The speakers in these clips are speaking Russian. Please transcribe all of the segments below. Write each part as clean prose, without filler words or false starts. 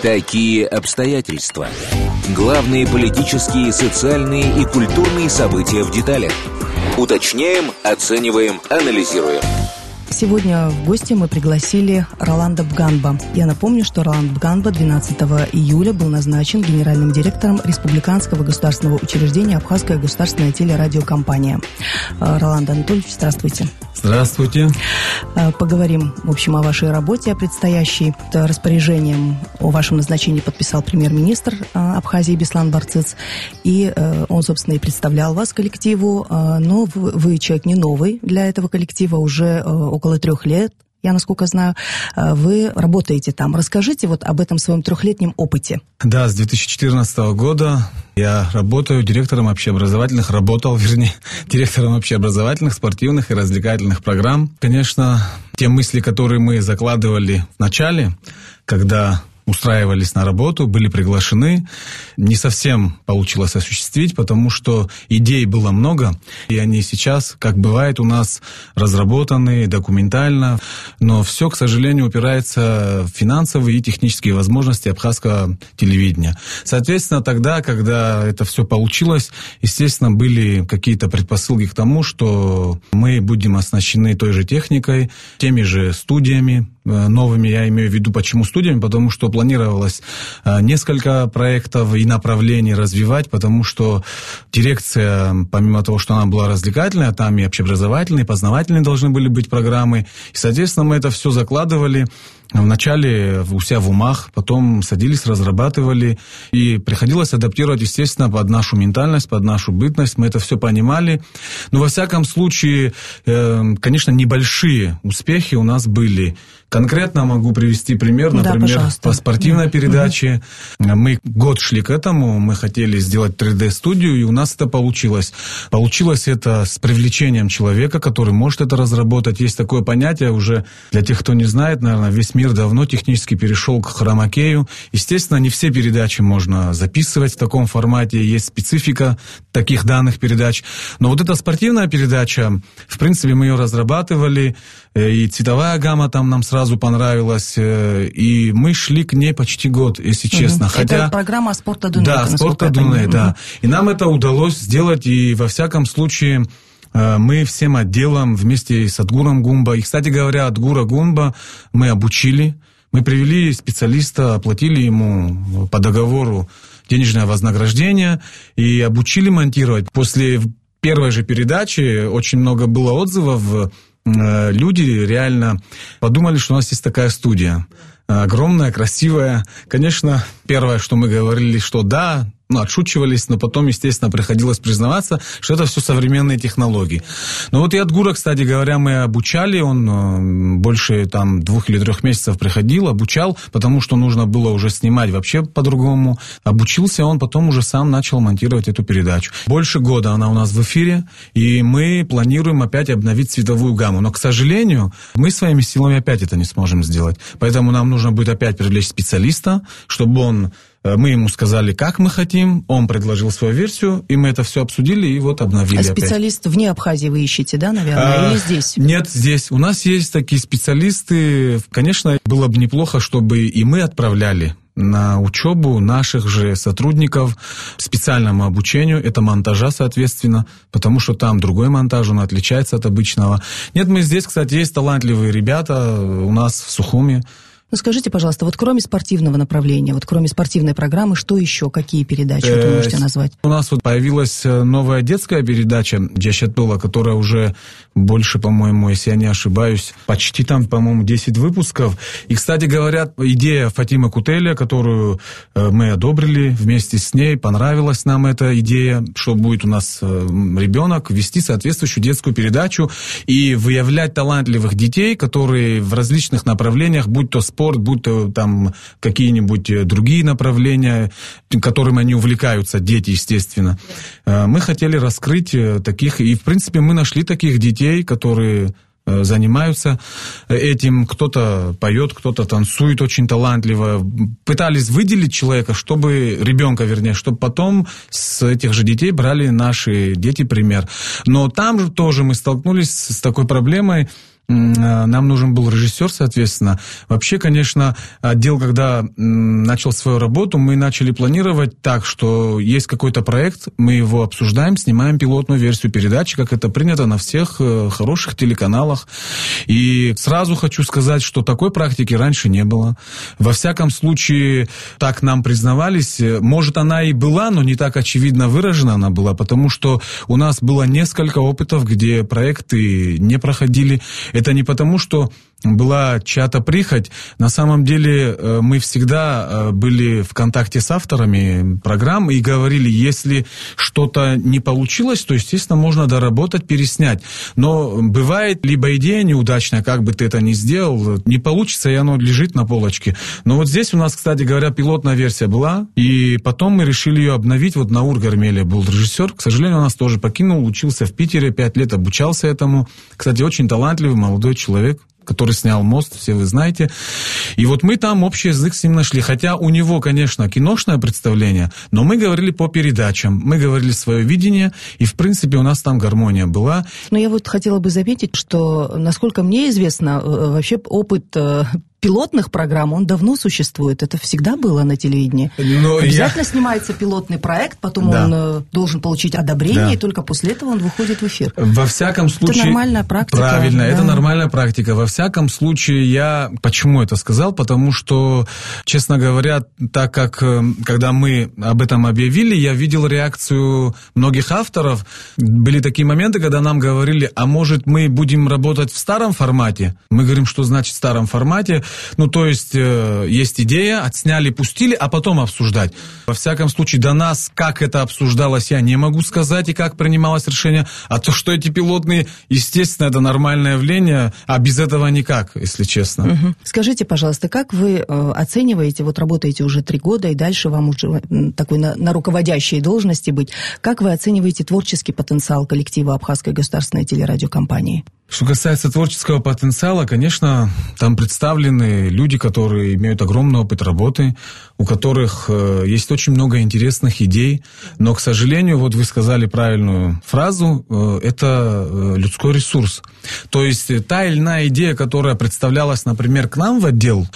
Такие обстоятельства. Главные политические, социальные и культурные события в деталях. Уточняем, оцениваем, анализируем. Сегодня в гости мы пригласили Роланда Бганба. Я напомню, что Роланд Бганба 12 июля был назначен генеральным директором Республиканского государственного учреждения «Абхазская государственная телерадиокомпания». Роланд Анатольевич, здравствуйте. Здравствуйте. Поговорим, в общем, о вашей работе, о предстоящей. Распоряжением о вашем назначении подписал премьер-министр Абхазии Беслан Барцыц. И он, собственно, и представлял вас коллективу. Но вы человек не новый для этого коллектива, уже около 3 лет. Я, насколько знаю, вы работаете там. Расскажите вот об этом своем 3-летнем опыте. Да, с 2014 года я работал директором общеобразовательных, спортивных и развлекательных программ. Конечно, те мысли, которые мы закладывали в начале, когда устраивались на работу, были приглашены. Не совсем получилось осуществить, потому что идей было много, и они сейчас, как бывает, у нас разработаны документально, но все, к сожалению, упирается в финансовые и технические возможности абхазского телевидения. Соответственно, тогда, когда это все получилось, естественно, были какие-то предпосылки к тому, что мы будем оснащены той же техникой, теми же студиями, новыми, я имею в виду, почему студиями, потому что планировалось несколько проектов и направлений развивать, потому что дирекция, помимо того, что она была развлекательная, там и общеобразовательные, и познавательные должны были быть программы, и, соответственно, мы это все закладывали вначале у себя в умах, потом садились, разрабатывали, и приходилось адаптировать, естественно, под нашу ментальность, под нашу бытность, мы это все понимали. Но, во всяком случае, конечно, небольшие успехи у нас были. Конкретно могу привести пример, например, по спортивной передаче. Мы год шли к этому, мы хотели сделать 3D-студию, и у нас это получилось. Получилось это с привлечением человека, который может это разработать. Есть такое понятие уже, для тех, кто не знает, наверное, весь мир давно технически перешел к хромакею. Естественно, не все передачи можно записывать в таком формате, есть специфика таких данных передач. Но вот эта спортивная передача, в принципе, мы ее разрабатывали, и цветовая гамма там нам сразу понравилась, и мы шли к ней почти год, если честно. Хотя... Это программа «Спорта Дунай». Да, «Спорта Дунай», да. И нам это удалось сделать, и во всяком случае мы всем отделом вместе с Адгуром Гумба, и, кстати говоря, Адгура Гумба мы обучили, мы привели специалиста, оплатили ему по договору денежное вознаграждение и обучили монтировать. После первой же передачи очень много было отзывов. Люди реально подумали, что у нас есть такая студия. Огромная, красивая. Конечно, первое, что мы говорили, что да, отшучивались, но потом, естественно, приходилось признаваться, что это все современные технологии. Но вот и Адгура, кстати говоря, мы обучали, он больше 2 или 3 месяцев приходил, обучал, потому что нужно было уже снимать вообще по-другому. Обучился он, потом уже сам начал монтировать эту передачу. Больше года она у нас в эфире, и мы планируем опять обновить цветовую гамму. Но, к сожалению, мы своими силами опять это не сможем сделать. Поэтому нам нужно будет опять привлечь специалиста, чтобы мы ему сказали, как мы хотим, он предложил свою версию, и мы это все обсудили и вот обновили опять. Специалист вне Абхазии вы ищете, да, наверное, или здесь? Нет, здесь. У нас есть такие специалисты. Конечно, было бы неплохо, чтобы и мы отправляли на учебу наших же сотрудников специальному обучению, это монтажа, соответственно, потому что там другой монтаж, он отличается от обычного. Нет, мы здесь, кстати, есть талантливые ребята у нас в Сухуми. Ну, скажите, пожалуйста, вот кроме спортивного направления, вот кроме спортивной программы, что еще, какие передачи вы можете назвать? У нас вот появилась новая детская передача «Джащатула», которая уже больше, по-моему, если я не ошибаюсь, почти там, по-моему, 10 выпусков. И, кстати говоря, идея Фатимы Кутеля, которую мы одобрили вместе с ней, понравилась нам эта идея, что будет у нас ребенок вести соответствующую детскую передачу и выявлять талантливых детей, которые в различных направлениях, будь то спорт, будь то там какие-нибудь другие направления, которым они увлекаются, дети, естественно. Мы хотели раскрыть таких, и, в принципе, мы нашли таких детей, которые занимаются этим. Кто-то поет, кто-то танцует очень талантливо. Пытались выделить человека, ребенка, чтобы потом с этих же детей брали наши дети пример. Но там же тоже мы столкнулись с такой проблемой. нам нужен был режиссер, соответственно. Вообще, конечно, отдел, когда начал свою работу, мы начали планировать так, что есть какой-то проект, мы его обсуждаем, снимаем пилотную версию передачи, как это принято на всех хороших телеканалах. И сразу хочу сказать, что такой практики раньше не было. Во всяком случае, так нам признавались. Может, она и была, но не так очевидно выражена она была, потому что у нас было несколько опытов, где проекты не проходили. Это не потому, что была чья-то прихоть. На самом деле мы всегда были в контакте с авторами программ и говорили, если что-то не получилось, то, естественно, можно доработать, переснять. Но бывает либо идея неудачная, как бы ты это ни сделал, не получится, и оно лежит на полочке. Но вот здесь у нас, кстати говоря, пилотная версия была, и потом мы решили ее обновить. Вот Наур Гармелия был режиссер, к сожалению, он нас тоже покинул, учился в Питере, 5 лет обучался этому. Кстати, очень талантливый молодой человек, который снял «Мост», все вы знаете. И вот мы там общий язык с ним нашли. Хотя у него, конечно, киношное представление, но мы говорили по передачам, мы говорили свое видение, и, в принципе, у нас там гармония была. Но я вот хотела бы заметить, что, насколько мне известно, вообще опыт пилотных программ, он давно существует. Это всегда было на телевидении. Обязательно снимается пилотный проект, потом он должен получить одобрение, и только после этого он выходит в эфир. Во всяком случае... Это нормальная практика. Правильно, это нормальная практика. Во всяком случае, я... Почему это сказал? Потому что, честно говоря, так как, когда мы об этом объявили, я видел реакцию многих авторов. Были такие моменты, когда нам говорили, а может, мы будем работать в старом формате? Мы говорим, что значит в старом формате? Ну, то есть, есть идея, отсняли, пустили, а потом обсуждать. Во всяком случае, до нас, как это обсуждалось, я не могу сказать, и как принималось решение. А то, что эти пилотные, естественно, это нормальное явление, а без этого никак, если честно. Угу. Скажите, пожалуйста, как вы оцениваете, вот работаете уже 3 года, и дальше вам уже такой на руководящей должности быть, как вы оцениваете творческий потенциал коллектива Абхазской государственной телерадиокомпании? Что касается творческого потенциала, конечно, там представлены люди, которые имеют огромный опыт работы, у которых есть очень много интересных идей, но, к сожалению, вот вы сказали правильную фразу, это людской ресурс. То есть та или иная идея, которая представлялась, например, к нам в отдел,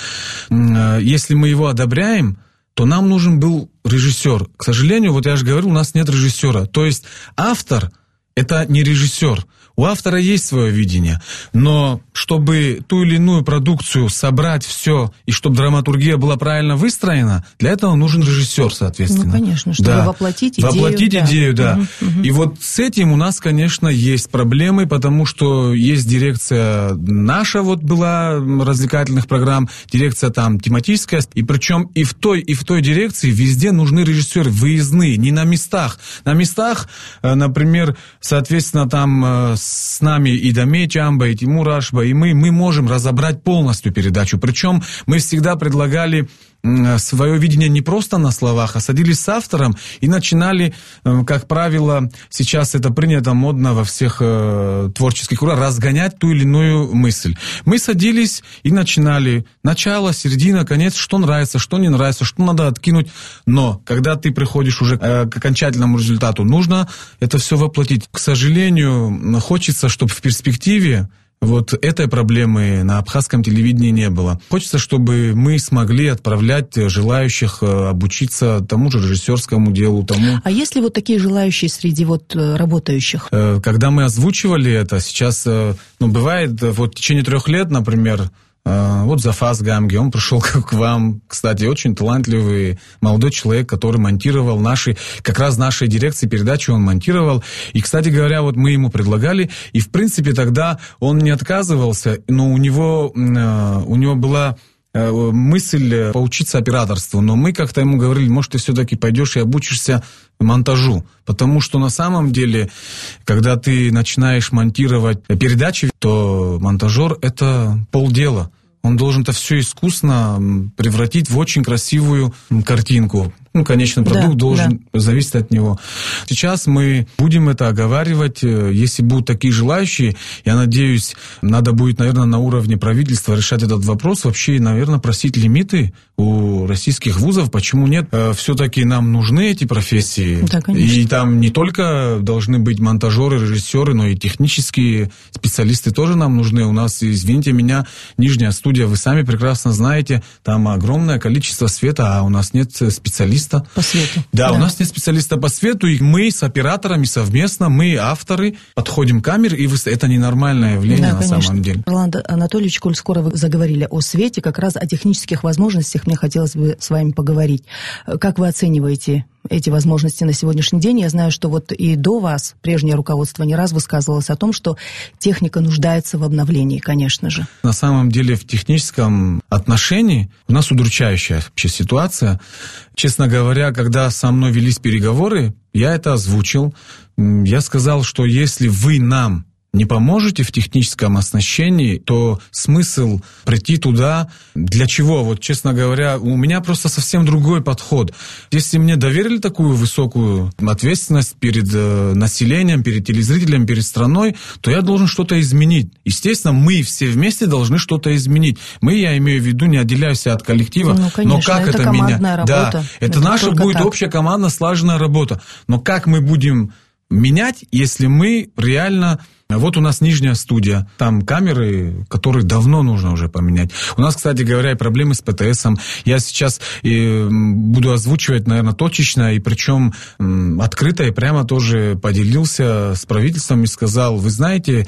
если мы его одобряем, то нам нужен был режиссер. К сожалению, вот я же говорил, у нас нет режиссера. То есть автор – это не режиссер. У автора есть свое видение, но чтобы ту или иную продукцию собрать все, и чтобы драматургия была правильно выстроена, для этого нужен режиссер, соответственно. Ну, конечно, чтобы воплотить идею. Воплотить идею, да. И вот с этим у нас, конечно, есть проблемы, потому что есть дирекция наша, вот была развлекательных программ, дирекция там тематическая, и причем и в той дирекции везде нужны режиссеры выездные, не на местах. На местах, например, соответственно, там с нами и Дамей Чамба, и Тимур Ашба, и мы можем разобрать полностью передачу. Причем мы всегда предлагали свое видение не просто на словах, а садились с автором и начинали, как правило, сейчас это принято модно во всех творческих кругах, разгонять ту или иную мысль. Мы садились и начинали начало, середина, конец, что нравится, что не нравится, что надо откинуть. Но когда ты приходишь уже к окончательному результату, нужно это все воплотить. К сожалению, хочется, чтобы в перспективе вот этой проблемы на абхазском телевидении не было. Хочется, чтобы мы смогли отправлять желающих обучиться тому же режиссерскому делу, тому. А есть ли вот такие желающие среди вот работающих? Когда мы озвучивали это, сейчас, бывает, вот в течение 3 лет, например, вот Зафас Гамги, он пришел к вам, кстати, очень талантливый молодой человек, который монтировал как раз нашей дирекции передачи он монтировал. И, кстати говоря, вот мы ему предлагали, и, в принципе, тогда он не отказывался, но у него была мысль поучиться операторству, но мы как-то ему говорили, может, ты все-таки пойдешь и обучишься монтажу, потому что на самом деле, когда ты начинаешь монтировать передачи, то монтажер – это полдела. Он должен это все искусно превратить в очень красивую картинку. конечный продукт должен зависеть от него. Сейчас мы будем это оговаривать, если будут такие желающие, я надеюсь, надо будет, наверное, на уровне правительства решать этот вопрос, вообще, наверное, просить лимиты у российских вузов, почему нет, все-таки нам нужны эти профессии, и там не только должны быть монтажеры, режиссеры, но и технические специалисты тоже нам нужны. У нас, извините меня, нижняя студия, вы сами прекрасно знаете, там огромное количество света, а у нас нет специалиста. По свету. Да, у нас нет специалиста по свету, и мы с операторами совместно, мы авторы, подходим к камере, и это ненормальное явление на самом деле. Роланд Анатольевич, коль скоро вы заговорили о свете, как раз о технических возможностях мне хотелось бы с вами поговорить. Как вы оцениваете эти возможности на сегодняшний день? Я знаю, что вот и до вас прежнее руководство не раз высказывалось о том, что техника нуждается в обновлении, конечно же. На самом деле в техническом отношении у нас удручающая вообще ситуация. Честно говоря, когда со мной велись переговоры, я это озвучил. Я сказал, что если вы нам не поможете в техническом оснащении, то смысл прийти туда для чего? Вот, честно говоря, у меня просто совсем другой подход. Если мне доверили такую высокую ответственность перед населением, перед телезрителем, перед страной, то я должен что-то изменить. Естественно, мы все вместе должны что-то изменить. Мы, я имею в виду, не отделяюсь от коллектива. Ну, конечно, но как это командная работа. Да, это наша будет так. Общая командная слаженная работа. Но как мы будем менять, если мы реально... Вот у нас нижняя студия, там камеры, которые давно нужно уже поменять. У нас, кстати говоря, и проблемы с ПТСом. Я сейчас буду озвучивать, наверное, точечно, и причем открыто и прямо тоже поделился с правительством и сказал, вы знаете,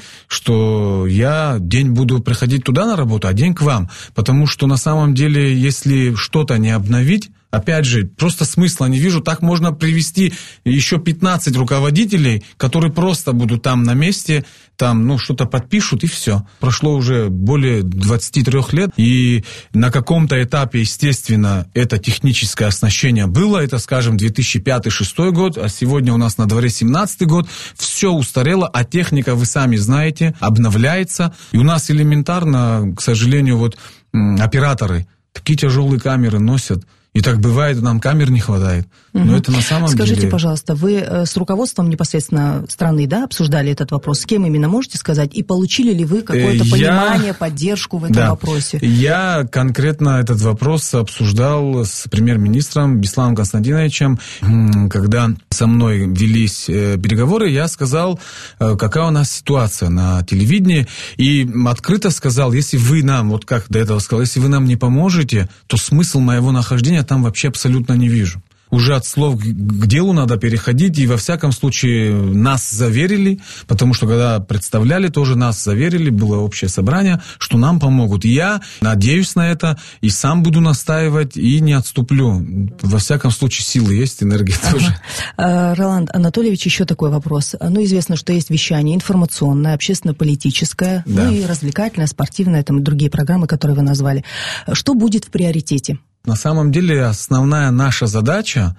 что я день буду приходить туда на работу, а день к вам. Потому что на самом деле, если что-то не обновить, опять же, просто смысла не вижу. Так можно привести еще 15 руководителей, которые просто будут там на месте, там, что-то подпишут, и все. Прошло уже более 23 лет, и на каком-то этапе, естественно, это техническое оснащение было, это, скажем, 2005-2006 год, а сегодня у нас на дворе 2017 год, все устарело, а техника, вы сами знаете, обновляется, и у нас элементарно, к сожалению, вот операторы такие тяжелые камеры носят. И так бывает, нам камер не хватает. Но это на самом деле... Скажите, пожалуйста, вы с руководством непосредственно страны, обсуждали этот вопрос? С кем именно, можете сказать? И получили ли вы какое-то понимание, поддержку в этом вопросе? Я конкретно этот вопрос обсуждал с премьер-министром Бесланом Константиновичем. Когда со мной велись переговоры, я сказал, какая у нас ситуация на телевидении. И открыто сказал, если вы нам, вот как до этого сказал, если вы нам не поможете, то смысл моего нахождения там вообще абсолютно не вижу. Уже от слов к делу надо переходить, и во всяком случае нас заверили, потому что когда представляли, тоже нас заверили, было общее собрание, что нам помогут. И я надеюсь на это, и сам буду настаивать, и не отступлю. Во всяком случае силы есть, энергия тоже. Роланд Анатольевич, еще такой вопрос. Известно, что есть вещание информационное, общественно-политическое, и развлекательное, спортивное, там и другие программы, которые вы назвали. Что будет в приоритете? На самом деле основная наша задача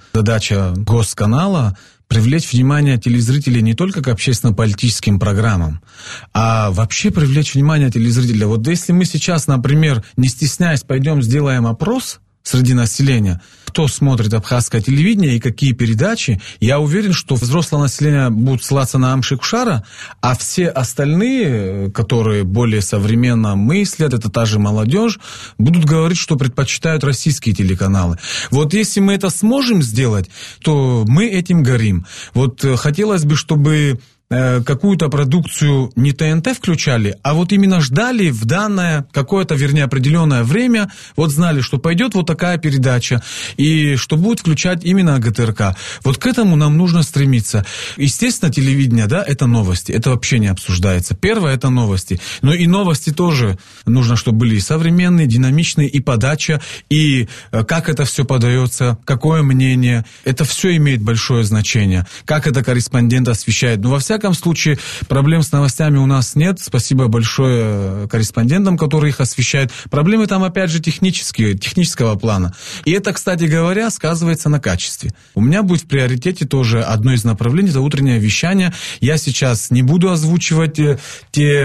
Госканала, привлечь внимание телезрителей не только к общественно-политическим программам, а вообще привлечь внимание телезрителя. Вот если мы сейчас, например, не стесняясь, пойдем сделаем опрос среди населения, кто смотрит абхазское телевидение и какие передачи, я уверен, что взрослое население будет ссылаться на Амши-Кушара, а все остальные, которые более современно мыслят, это та же молодежь, будут говорить, что предпочитают российские телеканалы. Вот если мы это сможем сделать, то мы этим горим. Вот хотелось бы, чтобы какую-то продукцию не ТНТ включали, а вот именно ждали в данное какое-то, вернее, определенное время, вот знали, что пойдет вот такая передача, и что будет включать именно ГТРК. Вот к этому нам нужно стремиться. Естественно, телевидение, это новости, это вообще не обсуждается. Первое, это новости. Но и новости тоже нужно, чтобы были и современные, динамичные, и подача, и как это все подается, какое мнение. Это все имеет большое значение. Как это корреспондент освещает. Но во всяком случае, проблем с новостями у нас нет. Спасибо большое корреспондентам, которые их освещают. Проблемы там, опять же, технического плана. И это, кстати говоря, сказывается на качестве. У меня будет в приоритете тоже одно из направлений, это утреннее вещание. Я сейчас не буду озвучивать те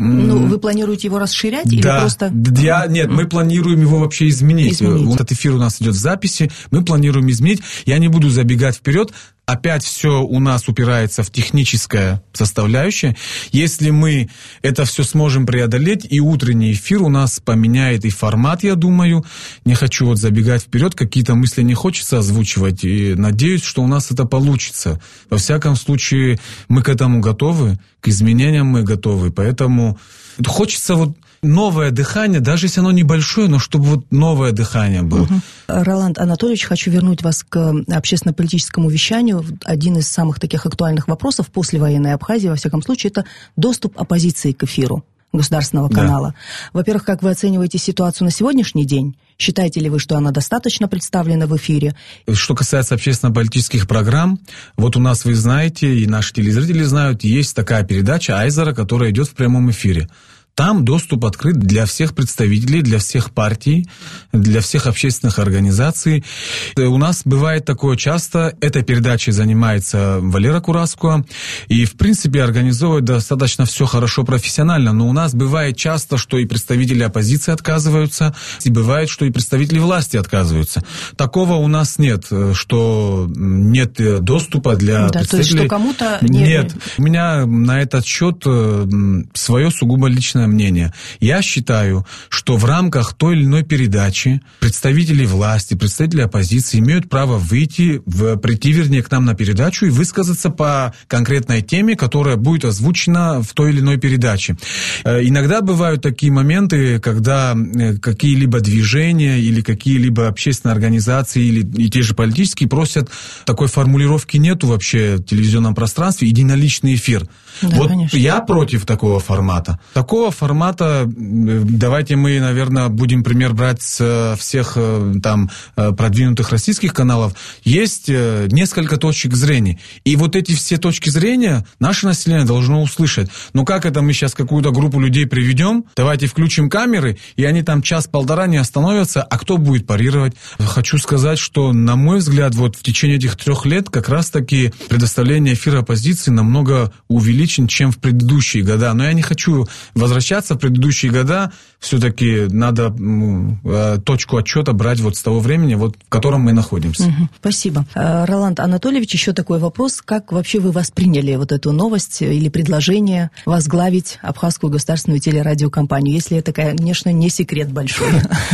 Вы планируете его расширять или просто... Нет, мы планируем его вообще изменить. Вот этот эфир у нас идет в записи, мы планируем изменить. Я не буду забегать вперед. Опять все у нас упирается в техническое составляющее. Если мы это все сможем преодолеть, и утренний эфир у нас поменяет и формат, я думаю. Не хочу забегать вперед, какие-то мысли не хочется озвучивать. И надеюсь, что у нас это получится. Во всяком случае, мы к этому готовы, к изменениям мы готовы. Поэтому хочется новое дыхание, даже если оно небольшое, но чтобы новое дыхание было. Роланд Анатольевич, хочу вернуть вас к общественно-политическому вещанию. Один из самых таких актуальных вопросов послевоенной Абхазии, во всяком случае, это доступ оппозиции к эфиру государственного канала. Во-первых, как вы оцениваете ситуацию на сегодняшний день? Считаете ли вы, что она достаточно представлена в эфире? Что касается общественно-политических программ, вот у нас, вы знаете, и наши телезрители знают, есть такая передача «Айзера», которая идет в прямом эфире. Там доступ открыт для всех представителей, для всех партий, для всех общественных организаций. У нас бывает такое часто. Этой передачей занимается Валера Кураско. И, в принципе, организовывает достаточно все хорошо, профессионально. Но у нас бывает часто, что и представители оппозиции отказываются, и бывает, что и представители власти отказываются. Такого у нас нет, что нет доступа для представителей. То есть, что кому-то... Нет. У меня на этот счет свое сугубо личное мнение. Я считаю, что в рамках той или иной передачи представители власти, представители оппозиции имеют право прийти к нам на передачу и высказаться по конкретной теме, которая будет озвучена в той или иной передаче. Иногда бывают такие моменты, когда какие-либо движения или какие-либо общественные организации или и те же политические просят, такой формулировки нету вообще в телевизионном пространстве, единоличный эфир. Да, конечно. Я против такого формата. Такого формата, давайте мы, наверное, будем пример брать с всех там продвинутых российских каналов. Есть несколько точек зрения. И вот эти все точки зрения наше население должно услышать. Но как это мы сейчас какую-то группу людей приведем, давайте включим камеры, и они там час-полтора не остановятся, а кто будет парировать? Хочу сказать, что, на мой взгляд, вот в течение этих 3 лет как раз-таки предоставление эфира оппозиции намного увеличен, чем в предыдущие года. Но я не хочу возвращаться в предыдущие года. Все-таки надо точку отчета брать вот с того времени, вот, в котором мы находимся. Спасибо. Роланд Анатольевич, еще такой вопрос. Как вообще вы восприняли вот эту новость или предложение возглавить Абхазскую государственную телерадиокомпанию, если это, конечно, не секрет большой?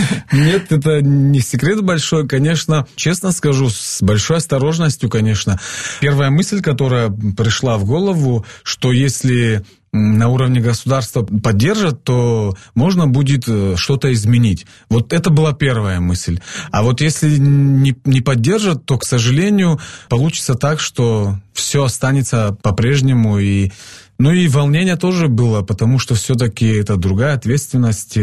Нет, это не секрет большой, конечно. Честно скажу, с большой осторожностью, конечно. Первая мысль, которая пришла в голову, что если на уровне государства поддержат, то можно будет что-то изменить. Вот это была первая мысль. А вот если не поддержат, то, к сожалению, получится так, что все останется по-прежнему. И волнение тоже было, потому что все-таки это другая ответственность.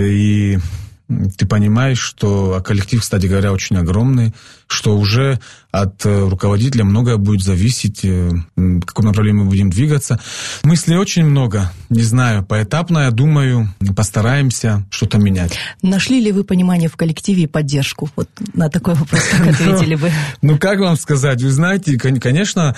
И ты понимаешь, что коллектив, кстати говоря, очень огромный, что уже от руководителя многое будет зависеть, в каком направлении мы будем двигаться. Мыслей очень много, не знаю, поэтапно, я думаю, постараемся что-то менять. Нашли ли вы понимание в коллективе и поддержку? Вот на такой вопрос как ответили бы? Как вам сказать? Вы знаете, конечно,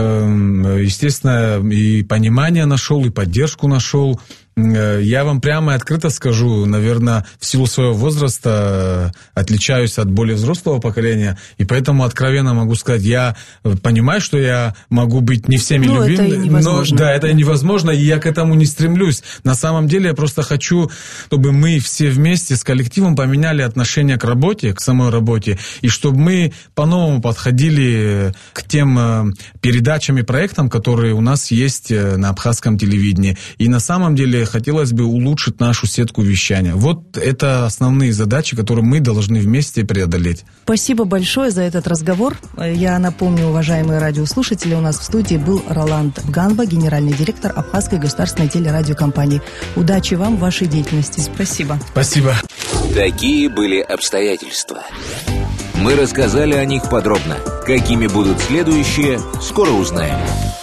естественно, и понимание нашел, и поддержку нашел. Я вам прямо и открыто скажу, наверное, в силу своего возраста отличаюсь от более взрослого поколения, и поэтому откровенно могу сказать, я понимаю, что я могу быть не всеми любимым, но это невозможно, и я к этому не стремлюсь. На самом деле я просто хочу, чтобы мы все вместе с коллективом поменяли отношение к работе, к самой работе, и чтобы мы по-новому подходили к тем передачам и проектам, которые у нас есть на абхазском телевидении. И на самом деле хотелось бы улучшить нашу сетку вещания. Вот это основные задачи, которые мы должны вместе преодолеть. Спасибо большое за этот разговор. Я напомню, уважаемые радиослушатели, у нас в студии был Роланд Ганба, генеральный директор Абхазской государственной телерадиокомпании. Удачи вам в вашей деятельности. Спасибо. Спасибо. Такие были обстоятельства. Мы рассказали о них подробно. Какими будут следующие, скоро узнаем.